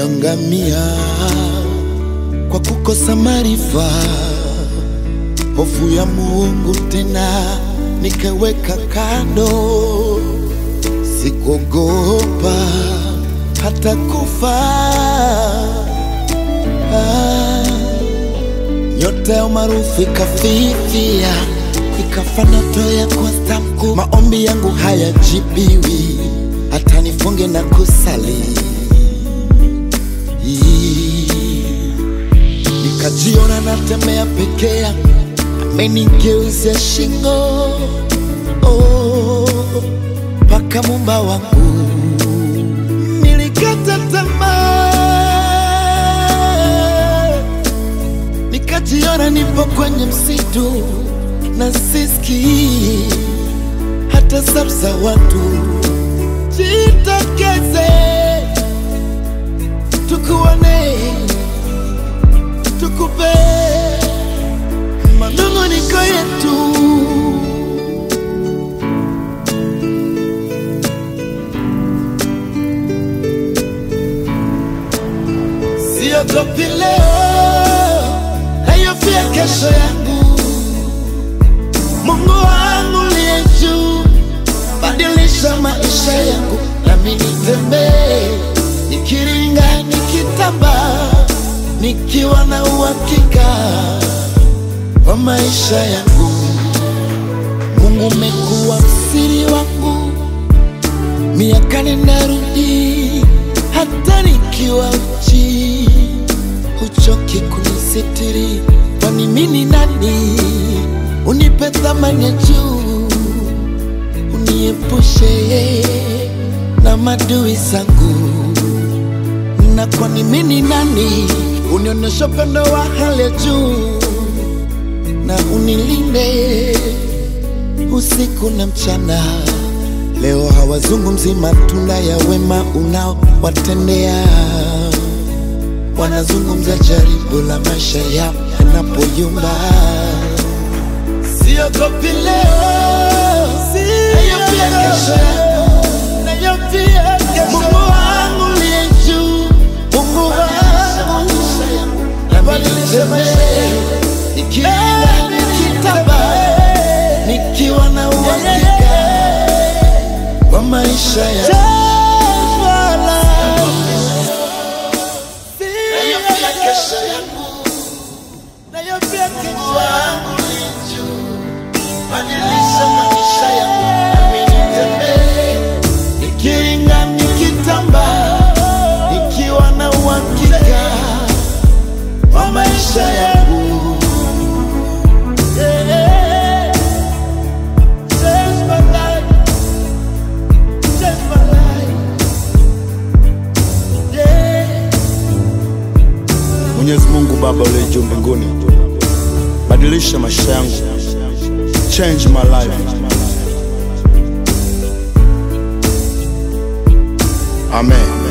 niliangamia kwa kukosa maarifa, hofu ya Mungu tena nikaweka kando. Sikuogopa hata kufa. Nyota ya umaarufu ikafifia, ikafa ndoto ya kuwa star mkuu. Maombi yangu hayajibiwi, hata nifunge na kusali. Nikajiona natembea peke yangu, amenigeuzia shingo mpaka Muumba wangu. Nilikata tamaa, nikajiona nipo kwenye msitu na sisikii hata sauti za watu. Jitokeze tukuone, tukupe manung'uniko yetu. Siogopi leo, nayofia kesho yangu. Mungu wangu aliye juu, badilisha maisha yangu, nami nitembee nikiringa, nikitamba, nikiwa na uhakika wa maisha yangu. Mungu umekuwa msiri wangu, miaka nenda rudi, hata nikiwa uchi huchoki kunisitiri. Kwani mimi nani unipe thamani ya juu, uniepushe na maadui zangu? Na kwani mimi nani unionyeshe upendo wa hali ya juu, na unilinde usiku na mchana? Leo hawazungumzi matunda ya wema unaowatendea, wanazungumza jaribu la maisha yao yanapoyumba. Siogopi leo, nayofia kesho yangu, nayofia kesho. Mungu wangu aliye juu, Mungu wangu nabadilisha maisha yangu, nikiringa, nikitamba, nikiwa na uhakika wa maisha yangu. Nayofia kesho yangu, nayofia kesho yangu, badilisha maisha yangu, nami nitembee nikiringa, nikitamba, nikiwa na uhakika wa maisha yangu. Change my life, change my life, Mwenyezi Mungu Baba uliye juu mbinguni, badilisha maisha yangu, change my life. Amen.